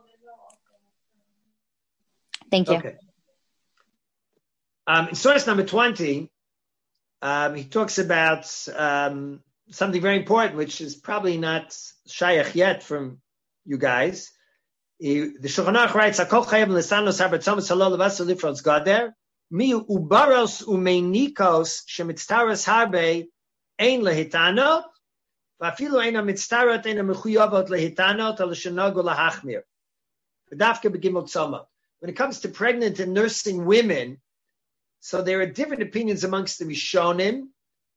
thank you. Okay. Um, in source number twenty, um, he talks about um, something very important, which is probably not shayach yet from you guys. He, the Shulchan Aruch writes, "Hakol chayav l'sanos habertzomus halol levaso lifros gader Mi ubaros umeinikos shemitztaras harbe ein lehitanot, vafilu ein mitztarat ein mechuyavot lehitanot al shenagu lahachmir. V'dafke begimot tzoma. When it comes to pregnant and nursing women, so there are different opinions amongst the Rishonim.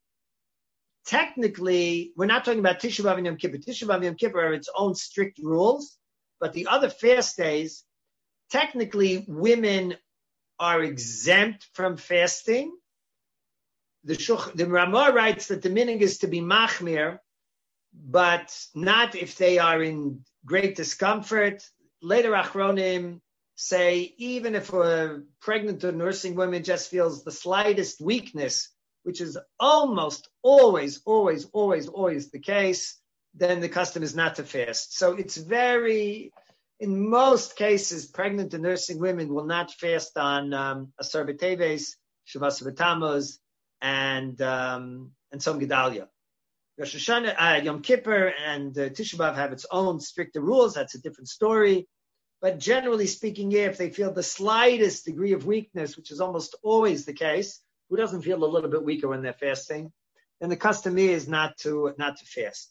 Technically, we're not talking about Tisha B'Av and Yom Kippur. Tisha B'Av and Yom Kippur are its own strict rules, but the other fast days, technically, women are exempt from fasting. The, Shuch, the Ramah writes that the minig is to be machmir, but not if they are in great discomfort. Later Achronim say even if a pregnant or nursing woman just feels the slightest weakness, which is almost always, always, always, always the case, then the custom is not to fast. So it's very, in most cases, pregnant and nursing women will not fast on um, Asar B'Teves, Shavas B'Tammuz, and um, and Tzom Gedalia. Rosh Hashanah, uh, Yom Kippur and uh, Tisha B'Av have its own stricter rules. That's a different story. But generally speaking, yeah, if they feel the slightest degree of weakness, which is almost always the case, who doesn't feel a little bit weaker when they're fasting, then the custom is not to not to fast.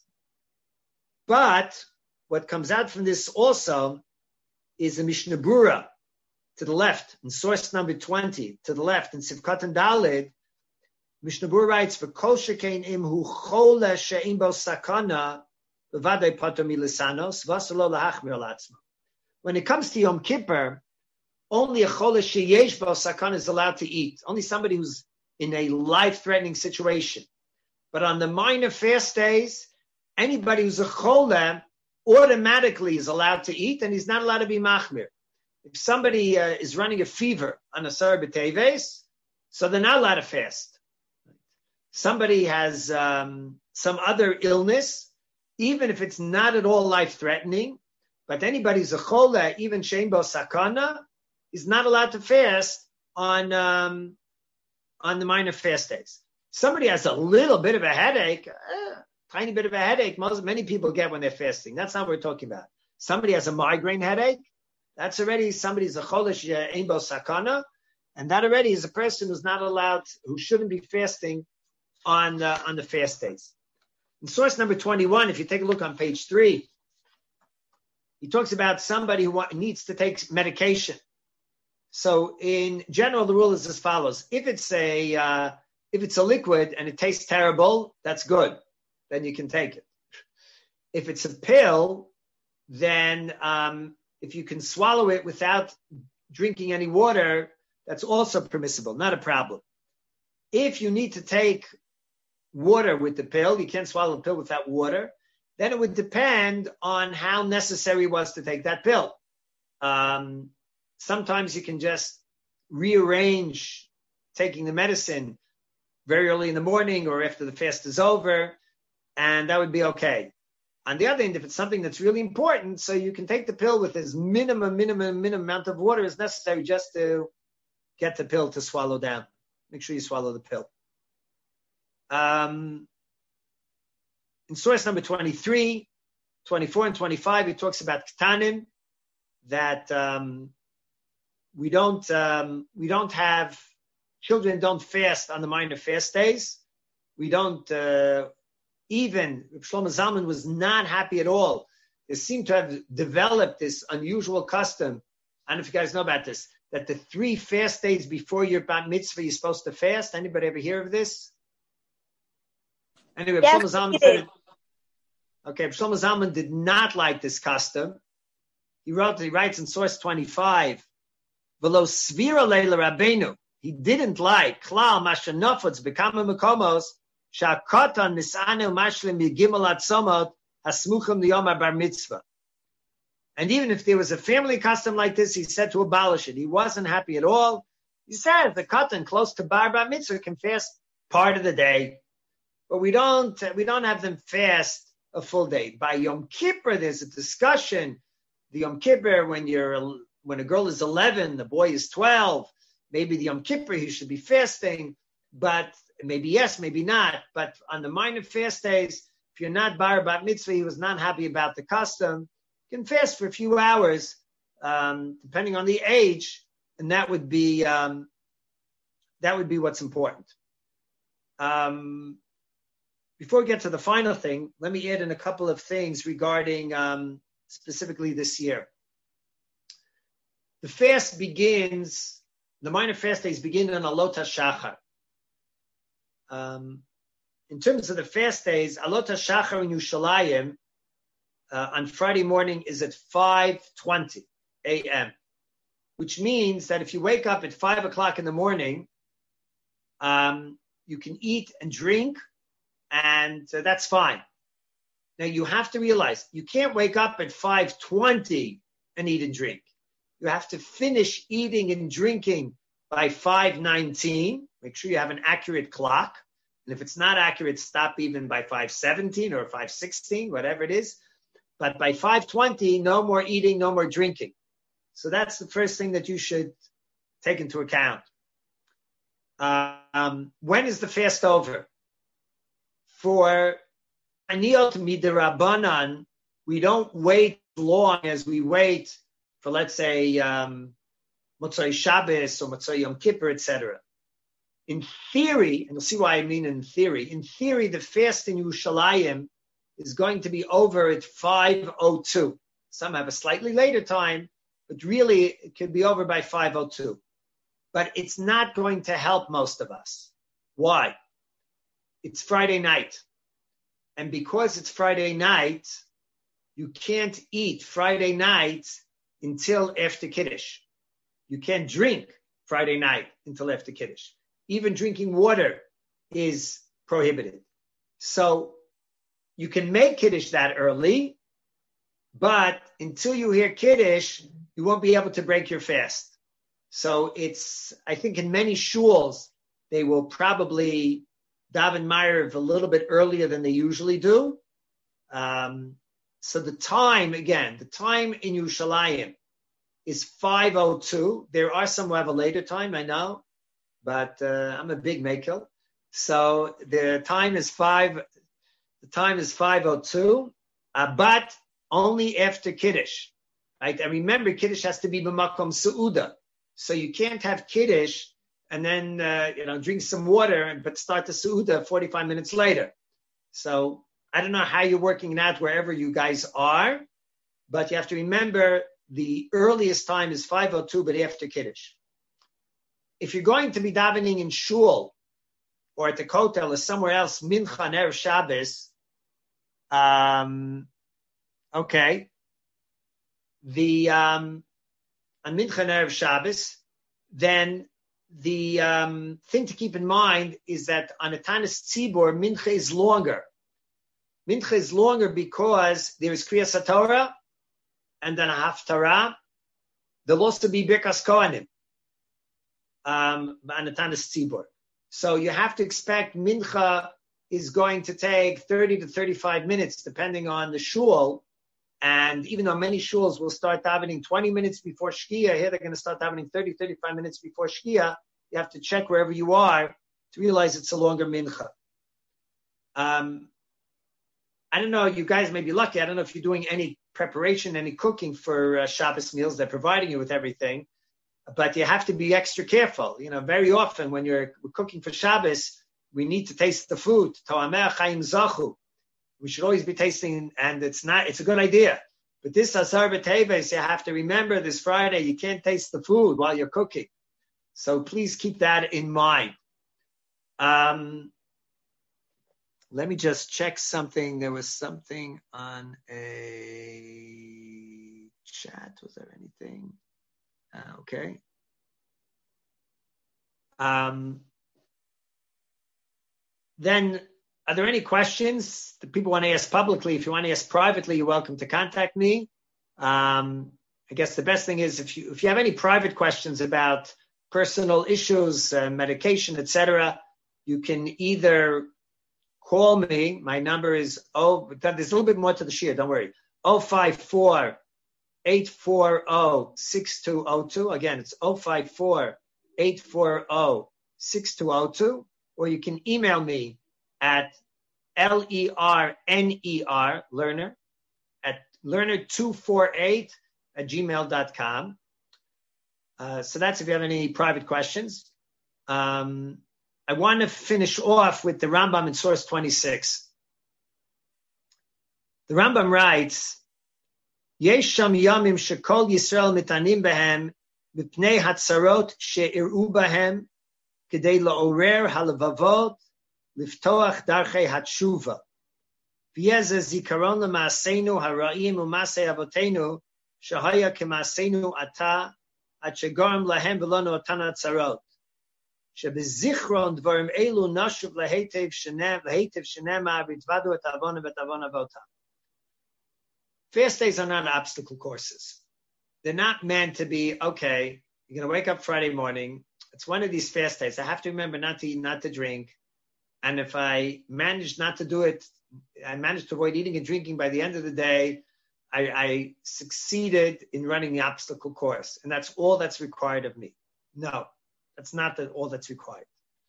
But what comes out from this also is a Mishnah Brura to the left, in source number twenty, to the left, in Sivkat and Daled, Mishnah Brura writes, for kol shekein imhu chola she'im bo sakana, b'vadei pater milisanos, v'asalo lahachmir latzma. When it comes to Yom Kippur, only a chola sheyesh bo sakana is allowed to eat. Only somebody who's in a life-threatening situation. But on the minor fast days, anybody who's a chola automatically is allowed to eat, and he's not allowed to be machmir. If somebody uh, is running a fever on Asar B'Teves, so they're not allowed to fast. Somebody has um, some other illness, even if it's not at all life-threatening, but anybody who's a chola, even shein bo sakana, is not allowed to fast on um, on the minor fast days. Somebody has a little bit of a headache, uh, tiny bit of a headache, most many people get when they're fasting. That's not what we're talking about. Somebody has a migraine headache, that's already somebody's a cholesh shein bo sakana, and that already is a person who's not allowed, who shouldn't be fasting on uh, on the fast days. In source number twenty-one, if you take a look on page three, he talks about somebody who needs to take medication. So in general, the rule is as follows. If it's a uh, if it's a liquid and it tastes terrible, that's good. Then you can take it. If it's a pill, then um, if you can swallow it without drinking any water, that's also permissible, not a problem. If you need to take water with the pill, you can't swallow the pill without water, then it would depend on how necessary it was to take that pill. Um, sometimes you can just rearrange taking the medicine very early in the morning or after the fast is over, and that would be okay. On the other hand, if it's something that's really important, so you can take the pill with as minimum, minimum, minimum amount of water as necessary just to get the pill to swallow down. Make sure you swallow the pill. Um, in source number twenty-three, twenty-four, and twenty-five, he talks about ketanim, that um, we don't um, we don't have, children don't fast on the minor fast days. We don't, uh, even, Shlomo Zalman was not happy at all. They seem to have developed this unusual custom. I don't know if you guys know about this, that the three fast days before your bat mitzvah, you're supposed to fast. Anybody ever hear of this? Anyway, Yes, Shlomo Zalman said, okay, Shlomo Zalman did not like this custom. He wrote, he writes in source twenty-five, V'lo svira leila rabbeinu. He didn't like klal mashanofotz bekama mekomos sha'kotan nisanu mashlim yigimel atzomot hasmuchim liyom bar mitzvah. And even if there was a family custom like this, he said to abolish it. He wasn't happy at all. He said the katan close to bar bar mitzvah can fast part of the day, but we don't we don't have them fast a full day. By Yom Kippur, there's a discussion. The Yom Kippur, when you're when a girl is eleven, the boy is twelve. Maybe the Yom Kippur he should be fasting, but maybe yes, maybe not. But on the minor fast days, if you're not bar bat mitzvah, he was not happy about the custom. You can fast for a few hours, um, depending on the age, and that would be um, that would be what's important. Um, before we get to the final thing, let me add in a couple of things regarding um, specifically this year. The fast begins, the minor fast days begin on Alot HaShachar. Um, in terms of the fast days, Alot HaShachar in Yerushalayim uh, on Friday morning is at five twenty a.m., which means that if you wake up at five o'clock in the morning, um, you can eat and drink, and uh, that's fine. Now, you have to realize you can't wake up at five twenty and eat and drink. You have to finish eating and drinking by five nineteen. Make sure you have an accurate clock. And if it's not accurate, stop even by five seventeen or five sixteen, whatever it is. But by five twenty, no more eating, no more drinking. So that's the first thing that you should take into account. Um, when is the fast over? For Aniyot Midirabanan, we don't wait long as we wait for, let's say, um, Motzai Shabbos or Motzai Yom Kippur, et cetera. In theory, and you'll see why I mean in theory, in theory, the fast in Yerushalayim is going to be over at five oh two. Some have a slightly later time, but really it could be over by five oh two. But it's not going to help most of us. Why? It's Friday night. And because it's Friday night, you can't eat Friday night until after Kiddush. You can't drink Friday night until after Kiddush. Even drinking water is prohibited. So you can make Kiddush that early, but until you hear Kiddush, you won't be able to break your fast. So it's, I think in many shuls, they will probably daven Ma'ariv a little bit earlier than they usually do. Um, so the time, again, the time in Yerushalayim is five oh two. There are some who have a later time, I know, but uh, I'm a big makel. So the time is five, the time is five oh two, uh, but only after Kiddush. Right? And remember, Kiddush has to be b'makom su'uda. So you can't have Kiddush and then, uh, you know, drink some water, but start the su'uda forty-five minutes later. So I don't know how you're working it out wherever you guys are, but you have to remember the earliest time is five oh two, but after Kiddush. If you're going to be davening in shul or at the kotel or somewhere else, mincha and erev Shabbos, um, okay, the um, on mincha and erev Shabbos, then the um, thing to keep in mind is that on a Tanis Tzibor, mincha is longer. Mincha is longer because there is Kriyas HaTorah and then a Haftarah. There'll also be Birkas Kohanim um, on a Tanis Tzibor. So you have to expect mincha is going to take thirty to thirty-five minutes, depending on the shul. And even though many shuls will start davening twenty minutes before Shkia, here they're going to start davening thirty, thirty-five minutes before Shkia. You have to check wherever you are to realize it's a longer mincha. Um, I don't know, you guys may be lucky. I don't know if you're doing any preparation, any cooking for uh, Shabbos meals. They're providing you with everything. But you have to be extra careful. You know, very often when you're cooking for Shabbos, we need to taste the food. To'ameh chaim zachu. We should always be tasting, and it's not, it's a good idea. But this Asar B'Teves, you have to remember this Friday, you can't taste the food while you're cooking. So please keep that in mind. Um, let me just check something. There was something on a chat. Was there anything? Uh, okay. Um, then, are there any questions that people want to ask publicly? If you want to ask privately, you're welcome to contact me. Um, I guess the best thing is if you if you have any private questions about personal issues, uh, medication, et cetera, you can either call me. My number is oh, there's a little bit more to the shir. Don't worry. oh five four, eight four zero, six two zero two. Again, it's oh five four, eight four zero, six two zero two. Or you can email me at L E R N E R, learner, at learner two forty-eight at gmail dot com. Uh, so that's if you have any private questions. um, I want to finish off with the Rambam in source twenty-six. The Rambam writes, Yesh sham yamim shekol Yisrael mitanim behem mipnei hatzarot she'iru behem kedei la'orer halavavot liftoach darchei hatshuva. V'yeh zikaron l'maaseinu hara'im u'masei avotenu shahaya k'maaseinu ata ad shegorim lahem v'lonu otan hatzarot. Shebezichron dvarim elu nashuv lehetev shenem lehetev shenema v'tvadu et avonu v'et avon avotam. Fast days are not obstacle courses. They're not meant to be, okay, you're going to wake up Friday morning. It's one of these fast days. I have to remember not to eat, not to drink. And if I manage not to do it, I managed to avoid eating and drinking by the end of the day, I, I succeeded in running the obstacle course. And that's all that's required of me. No, that's not the, all that's required.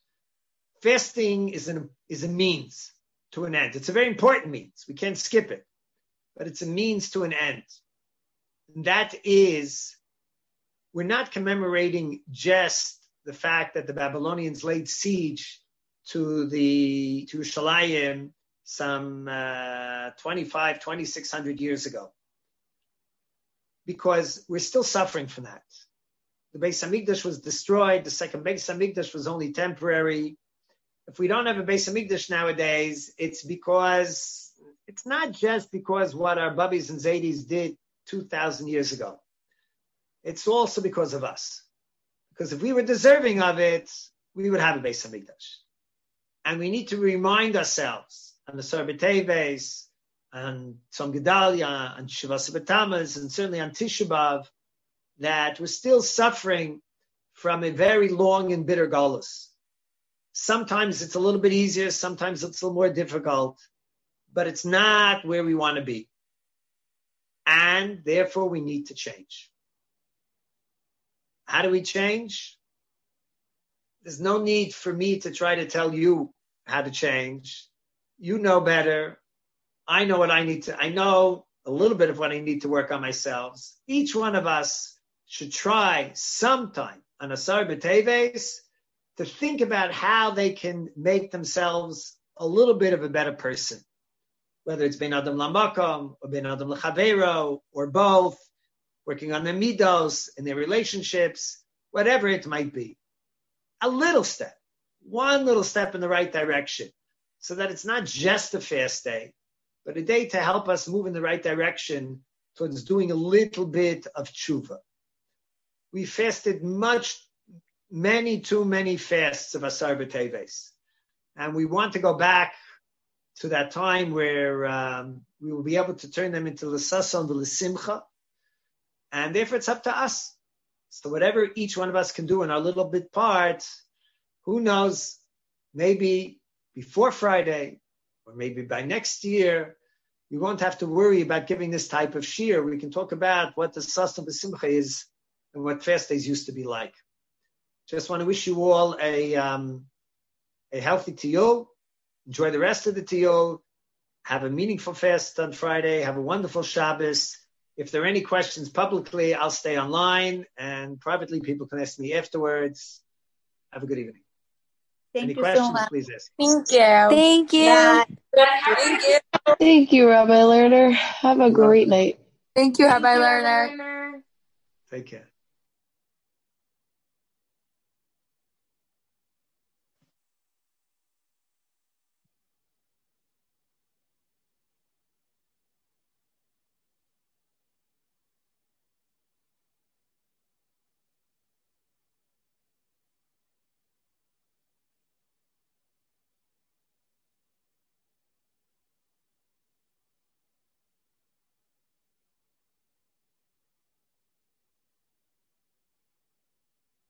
Fasting is, an, is a means to an end. It's a very important means. We can't skip it. But it's a means to an end. And that is, we're not commemorating just the fact that the Babylonians laid siege to the to Yerushalayim some uh, twenty-five, twenty-six hundred years ago. Because we're still suffering from that. The Beis Hamikdash was destroyed. The second Beis Hamikdash was only temporary. If we don't have a Beis Hamikdash nowadays, it's because It's not just because what our Babis and Zaydis did two thousand years ago. It's also because of us. Because if we were deserving of it, we would have a Beis Hamikdash. And we need to remind ourselves, on the Asar B'Teves, and Tzom Gedalia, and Shivas B'Tammuz, and certainly on Tisha B'Av, that we're still suffering from a very long and bitter galus. Sometimes it's a little bit easier, sometimes it's a little more difficult. But it's not where we want to be. And therefore, we need to change. How do we change? There's no need for me to try to tell you how to change. You know better. I know what I need to, I know a little bit of what I need to work on myself. Each one of us should try sometime on Asar B'Teves to think about how they can make themselves a little bit of a better person. Whether it's Ben Adam Lamakom or Ben Adam L'Chaveiro or both, working on their midos and their relationships, whatever it might be. A little step, one little step in the right direction, so that it's not just a fast day, but a day to help us move in the right direction towards doing a little bit of tshuva. We fasted much, many, too many fasts of Asar B'Teves. And we want to go back to that time where um, we will be able to turn them into l'sason and l'simcha. And therefore it's up to us. So whatever each one of us can do in our little bit part, who knows, maybe before Friday, or maybe by next year, we won't have to worry about giving this type of shir. We can talk about what the sason b'simcha is and what fast days used to be like. Just want to wish you all a, um, a healthy tiyul. Enjoy the rest of the tiyul. Have a meaningful fast on Friday. Have a wonderful Shabbos. If there are any questions publicly, I'll stay online, and privately people can ask me afterwards. Have a good evening. Thank any you questions, so much. please ask. Thank you. Thank you. Bye. Thank you. Thank you, Rabbi Lerner. Have a great night. Thank you, Rabbi Lerner. Take care.